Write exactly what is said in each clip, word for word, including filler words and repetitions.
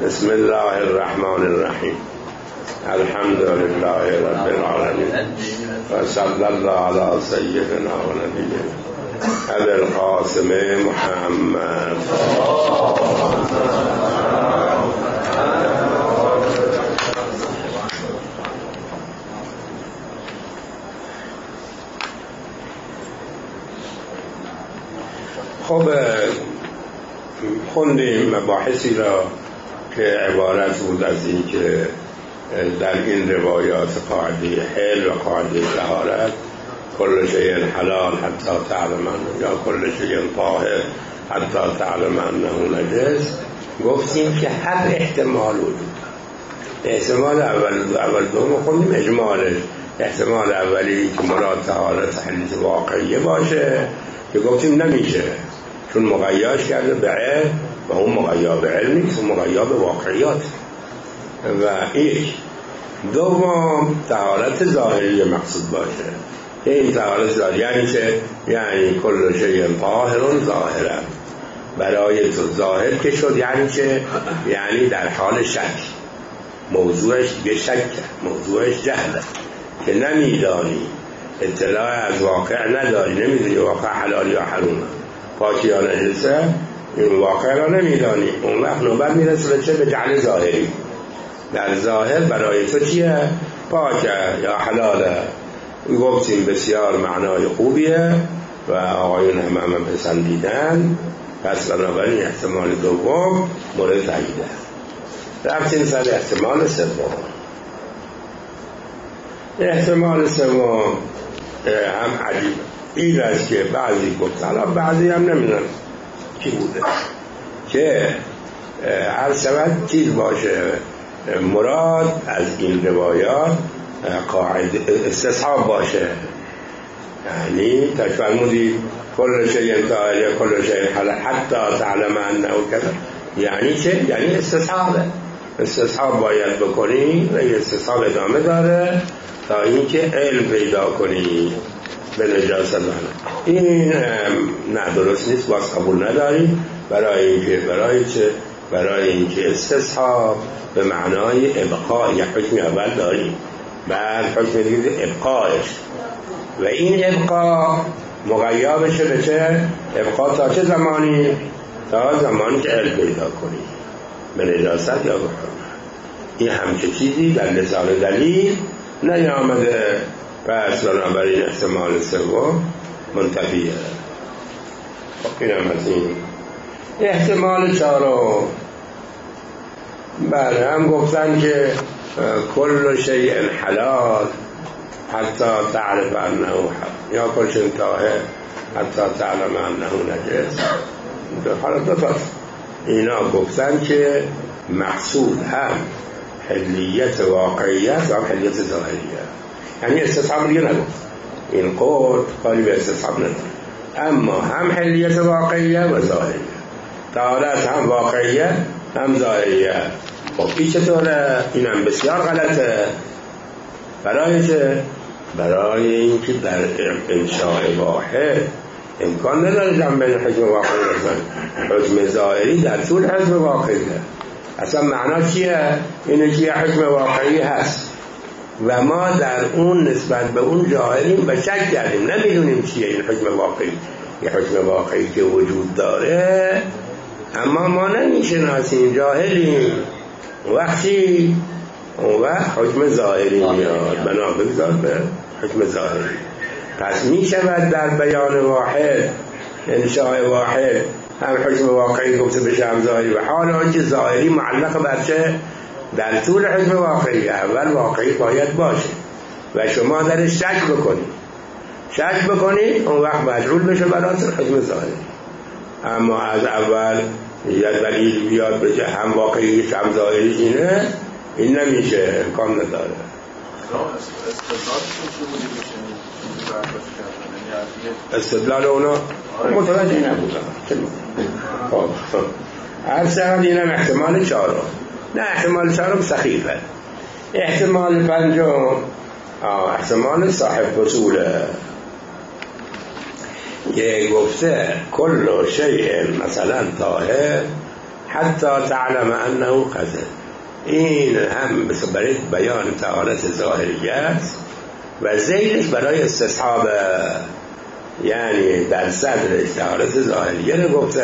بسم الله الرحمن الرحیم. الحمد لله رب العالمین و صلی الله علی سیدنا و نبینا ابی القاسم محمد. خب خوندیم مباحثی را که عبارت بود از این که در این روایات قاعده حل و قاعده طهارت کل شیء حلال حتی تعلم یا کل شیء طاهر حتی تعلم انه نجس. گفتیم که هر احتمال وجود دارد. احتمال اول اول دوم خوندیم اجمالش. احتمال اولی که مراد طهارت حدیث واقعیه باشه که گفتیم نمیشه چون مقیاش کرده به علم و اون مقیا به علم نیست، اون مقیا به واقعیات. و یک دوم طهارت ظاهری مقصود باشه. این طهارت ظاهری یعنی چه؟ یعنی کل شیء طاهر ظاهرا. برای تو ظاهر که شد یعنی چه؟ یعنی در حال شک. موضوعش دیگه شک، موضوعش جهله که نمیدانی، اطلاع از واقع نداری، نمیدونی واقع حلال یا حرامه، پاکی یا نجسه، این واقع را نمیدانی. اون وقت نوبت میرسه به چه؟ به جهل ظاهری. در ظاهر برای تو چیه؟ پاکه یا حلاله. گفتیم بسیار معنای خوبیه و آقایون هم هم پسندیدن. پس بنابراین احتمال دوم مورد تاییده. رفتیم سر احتمال سوم. احتمال سوم هم عجیب این است که بعضی گفت، حالا بعضی هم نمیدونم کی بوده، که هر شود چیز باشه مراد از این روایات قاعده استصحاب باشه. یعنی تفرمودی کل شیء طاهر یا کل شیء حلال حتی تعلم انه کذا. یعنی چه؟ یعنی استصحابه. استصحاب باید بکنی و این استصحاب ادامه داره تا اینکه علم پیدا کنی به نجاست. این نه درست نیست، باز قبول نداریم. برای اینکه برای چه؟ برای اینکه استصحاب به معنای ابقاء یک حکم اول داریم، بعد حکم دیگه ابقایش، و این ابقاء مقیا بشه به چه؟ ابقاء تا چه زمانی؟ تا زمانی که علم پیدا کنی به نجاست یا به حرمت. این همچه چیزی در لسان دلیل نیامده. پس بنابراین احتمال سوم منتفیه. این هم از این. احتمال چهارم بله هم گفتن که کل شیء حلال حتی تعرف انه حرام یا کل شیء طاهر حتی تعلم انه نجس. حالا دو تا اینا گفتن که مقصود هم حلیت واقعیت و هم حلیت ظاهریه. یعنی استصحاب دیگه نگفت. این قول قالی به استصحاب نداره، اما هم حلیت واقعیه و ظاهریه. طهارت هم واقعیه هم ظاهریه. خب این چطوره؟ اینم بسیار غلطه. برای چه؟ برای اینکه در انشاء واحد امکان نداره جمع بین حکم واقعی بزن. حکم ظاهری در طول حکم واقعیه. اصلا معنا چیه؟ اینه که حکم واقعی هست و ما در اون نسبت به اون جاهلیم و شک کردیم، نمیدونیم چیه این حکم واقعی. یه حکم واقعی که وجود داره اما ما نمیشناسیم، جاهلیم. وقتی اون وقت حکم ظاهری میاد، بنا بگذار به حکم ظاهری. پس میشود در بیان واحد، انشاء واحد، هم حکم واقعی گفته بشه هم ظاهری. و حال آنچه ظاهری معلق بر چه؟ در طول حکم واقعی. اول واقعی باید باشه و شما در شک بکنید، شک بکنید اون وقت مجعول بشه برات حکم ظاهری. اما از اول یه دلیل بیاد بشه هم واقعیش هم ظاهریش اینه، این نمیشه، امکان نداره. استدلال اونا متوجه نبودم. خب هر سرد اینم احتمال چهارم. نه احتمال چهارم سخیفه. احتمال پنجم احتمال صاحب فصوله که گفته کل شیء مثلا طاهر حتی تعلم انه قذر. این هم برای بیان طهارت ظاهریه است و زیرش برای استصحاب، یعنی در صدرش طهارت ظاهریه رو گفته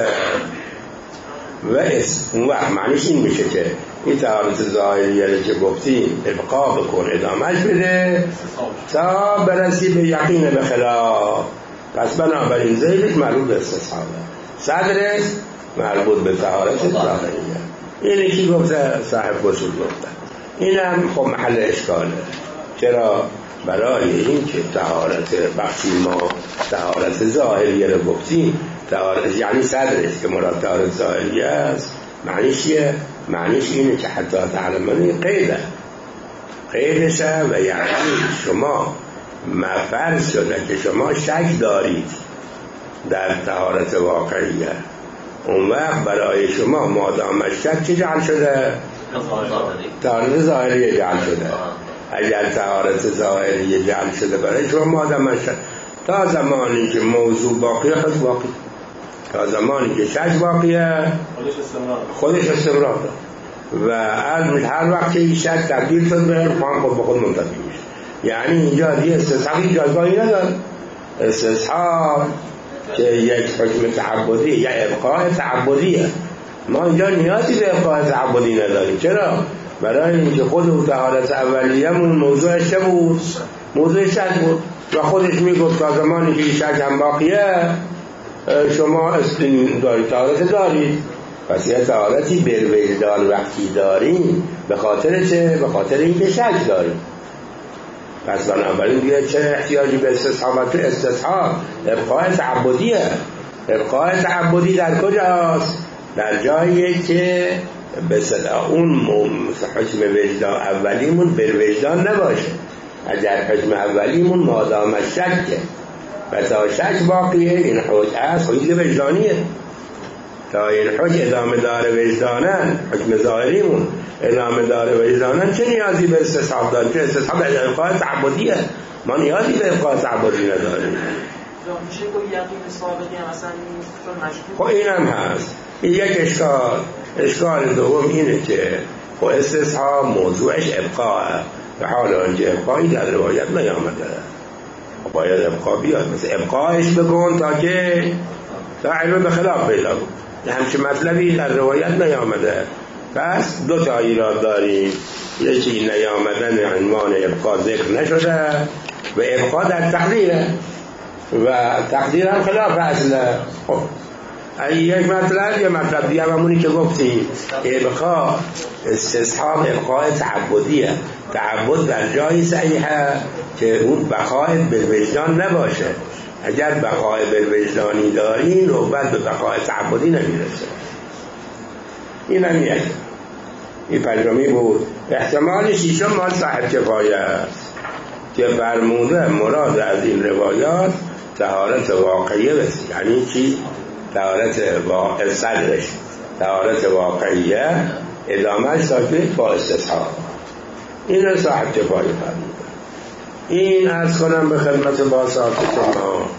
و اون وقت معنیش این میشه که این طهارت ظاهریه رو که گفتیم ابقا بکن، ادامهش بده تا برسی به یقین به خلاف. پس بنابراین زیرش مربوط به استصحابه، صدرش مربوط به طهارت ظاهریه. این کی گفته؟ صاحب اصول گفته. این هم خب محل اشکاله. چرا؟ برای این که طهارت بخشی ما طهارت ظاهریه رو گفتیم، طهارت یعنی صدرش که مراد طهارت ظاهریه است، معنیش چیه؟ معنیش اینه که حتی تعلمانی قیده قیدشه و یعنی شما مفرض شده که شما شک دارید در طهارت واقعیه، اون وقت برای شما مادام شک چی جعل شده؟ طهارت ظاهریه جعل شده. اگر طهارت ظاهریه جعل شده برای شما مادام شک، تا زمانی که موضوع باقیه خود باقی، تا زمانی که شک باقیه خودش استمرار داره و از هر وقت که این شک تبدیل شد به خواهم خود به خود منتفی میشه. یعنی اینجا دیگه استصحابی جایگاهی نداره. استصحاب که یک حکم تعبدی یا ابقاء تعبدیه، ما اینجا نیازی به ابقاء تعبدی نداریم. چرا؟ برای اینکه خود طهارت اولیه‌مون موضوعش چه بود؟ موضوع شک بود و خودش میگفت تا زمانی که شک هم باقیه شما استین دارید، طهارت دارید. پس یه طهارتی بروجدان وقتی داریم به خاطر چه؟ به خاطر اینکه شک داریم. پس بنابراین دیگه چه احتیاجی به استصحابت؟ استصحاب ابقاء تعبدیه. ابقاء تعبدی در کجاست؟ در جایی که به صدا اون حکم وجدان اولیمون بر وجدان نباشه. اگر حکم اولیمون مادام شکه و تا شک باقیه، این حکم هست حکم وجدانیه. تا این حکم ادامه داره وجدانن، حکم ظاهریمون ادامه داره وجدانن، چه نیازی به استصحاب داریم؟ که استصحاب ابقاء تعبدیه، ما نیازی به ابقاء تعبدی نداریم. میشه گفت یقین ثابتی هم اصلا چون مشکوک. خب این هم هست. این یک اشکال. اشکال دوم اینه که خب استصحاب موضوعش ابقاءه و حال آنجا ابقایی در روایت نیامده، باید ابقا بیاد. مثل ابقایش بکن تا که تا علم به خلاف پیدا کن، همچه مطلبی در روایت نیامده. پس دو تا ایراد داریم، یکی نیامدن عنوان ابقا ذکر نشده و ابقا در تقدیره و تقدیر هم خلاف اصله. خب یک مطلب یا مطلب دیگه همونی که گفتیم ابقا استصحاب ابقاء تعبدیه. تعبد در جایی صحیحه که اون بقاء بالوجدان نباشه. اگر بقاء بالوجدانی داری نوبت به بقاء تعبدی نمیرسه. این هم یک. این پنجمی بود. احتمال شیشم مال صاحب کفایه است که فرموده مراد از این روایات طهارت واقعیه بسی. یعنی چی؟ طهارت واقع صدرش طهارت واقعیه ادامهش ساکت با استصحاب. این رو صاحب کفایه فرموده. این از کنم به خدمت باسات شما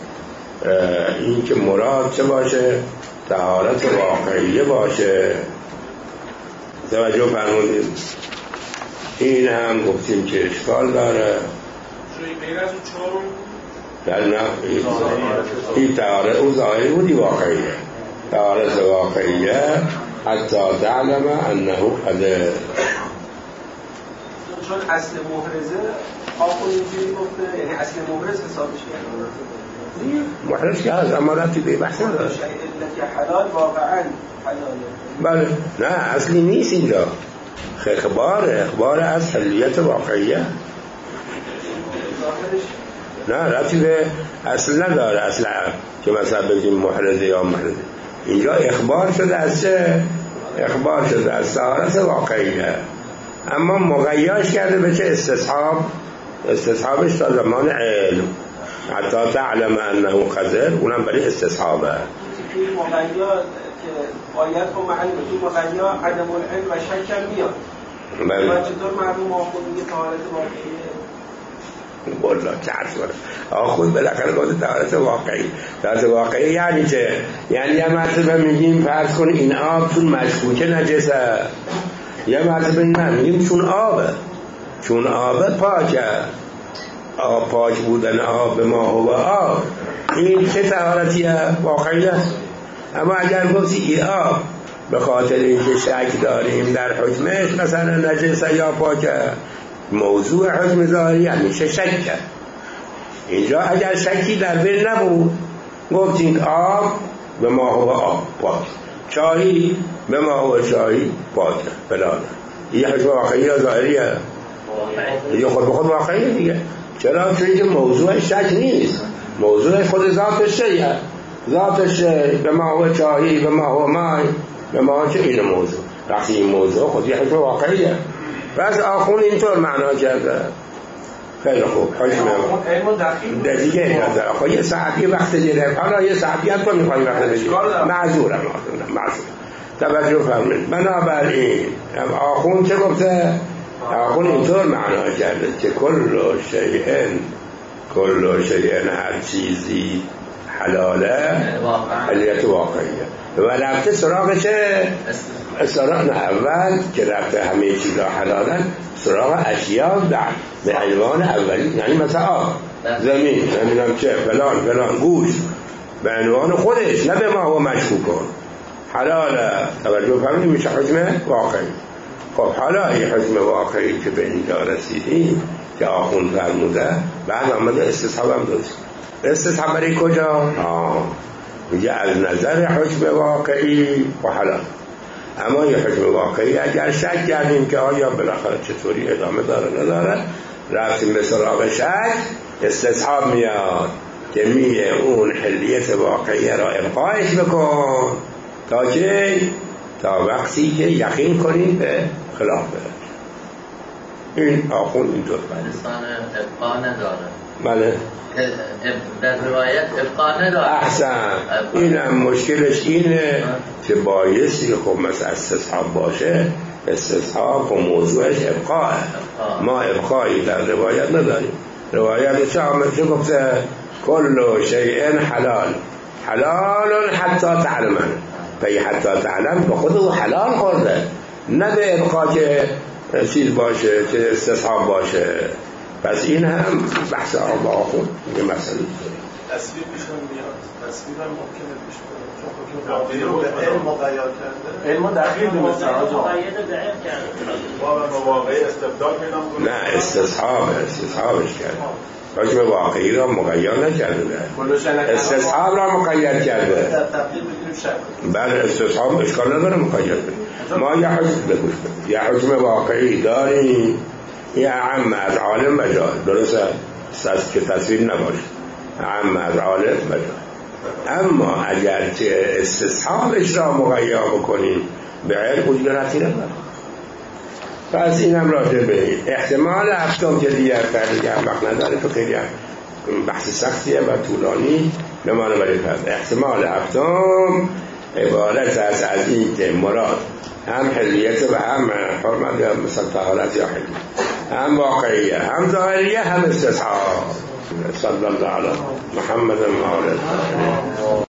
این که مراد چه باشه؟ طهارت واقعیه باشه. توجه فرمودید. این هم گفتیم که اشکال داره. در نه این طهارت او ظاهری بودی واقعیه. طهارت واقعیه حتی تعلم انه قدر. چون اصل محرزه آخون اینجوری گفته، یعنی اصل محرز حسابش کنه محرز که از اماراتی به بحث نداره. علت حلال واقعا حلاله. بله نه اصلی نیست اینجا. اخبار اخبار از حلیت واقعیه. نه ربطی به اصل نداره. اصلا که مثلا بگیم محرزه یا محرزه، اینجا اخبار شده از چه؟ اخبار شده از طهارت واقعیه، اما مغیاش کرده به چه؟ استصحاب. استصحابش تا زمان علم حتی تعلم انه قدر، اونم برای استصحابه. توی مغیا که آیت و معلومه توی مغیا عدم العلم و شک هم میاد. بله. و چطور معلوم آخون میگه طهارت واقعیه؟ والله چه عرض کنم آخوند بالاخره گفته طهارت واقعی. طهارت واقعی یعنی چه؟ یعنی یه مرتبه میگیم فرض کن این آب چون مشکوکه نجسه، یه مرتبه نه میگیم چون آبه، چون آبه پاکه، آب پاک بودن آب به ما هو آب، این چه طهارتیه؟ واقعی است. اما اگر گفتی این آب به خاطر اینکه شک داریم در حکمش مثلا نجسه یا پاکه، موضوع حکم ظاهری همیشه شک کرد. اینجا اگر شکی در بین نبود گفتیم آب به ما هو آب پاک، چایی به ما هو چایی پاک فلانه، این حکم واقعی یا ظاهریه؟ یه خود به خود واقعیه دیگه. چرا؟ چون اینکه موضوع شک نیست، موضوع خود ذاتش چیه؟ ذاتش به ما هو چایی به ما هو مای به ما چه این موضوع. وقتی این موضوع خود یه حکم واقعیه. بس آخون اینطور معنا کرده. خیلی خوب حکم دیگه اجازه آخو یه ساعتی وقت دیره، حالا یه ساعتی هم تو میخوایی وقت دیگه معذورم معذورم توجه فرمید. بنابراین آخون چه گفته؟ آخون اینطور معنا کرده که کل شیئن کل شیئن هر چیزی حلاله حلیت واقعیه و رفته سراغ چه؟ سراغ نه اول که رفته همه چیزا حلالن سراغ اشیاء در به عنوان اولی، یعنی مثلا آب زمین نمیدونم چه فلان فلان گوش به عنوان خودش نه به ما هو مشکوک کن حلاله. توجه فرمودید میشه حکم واقعی. خب حالا این حکم واقعی که به اینجا رسیدیم که آخوند فرموده بعد آمده استصحاب هم دوست. استصحاب برای کجا؟ آه میگه از نظر حکم واقعی و حلال. اما یه حکم واقعی اگر شک کردیم که آیا بالاخره چطوری ادامه داره نداره، رفتیم به سراغ شک، استصحاب میاد که میگه اون حلیت واقعی را ابقایش بکن تا که تا وقتی که یقین کنیم به خلاف برد. این آخون اینطور انسان ابقا نداره. بله در روایت ابقا نداره. احسن. اینم مشکلش اینه که بایستی خب مثل استصحاب باشه، استصحاب و موضوعش ابقاه، ما ابقایی در روایت نداریم. روایت چه آمد چه گفته؟ کل شیئن حلال حلال حتی تعلمن، پی حتی تعلم به خود او حلال خورده، نه به ابقا که چیز باشه که استصحاب باشه. پس این هم بحث آب آخون یه مسئله تصویر پیشون میاد، تصویر هم ممکنه پیش کنه چون خود رو به علم مقید کرده، علم دقیق دونسته مقید به علم کرده واقعی استبدال پیدا کنه. نه استصحاب استصحابش کرده، حکم واقعی را مقید نکرده، استصحاب را مقید کرده. بله استصحاب اشکال نداره مقید کنه. ما یه حکم بگوش کنیم، یه حکم واقعی داریم یه عام از عالم مجال، درسته که تصویر نباشه، عام از عالم مجال. اما اگر که استصحابش را مقید بکنیم به علم اجرتی نداره. پس اینم راجع به احتمال هفتم که دیگر فرقی هم وقت نداره که خیلی بحث سختیه و طولانی بمانه برای فرد. احتمال هفتم عبارت از از این که مراد هم حلیت و هم حرمت یا مثل طهارت یا حلیت، هم واقعیه هم ظاهریه هم استصحاب. صلی الله علی محمد و آله.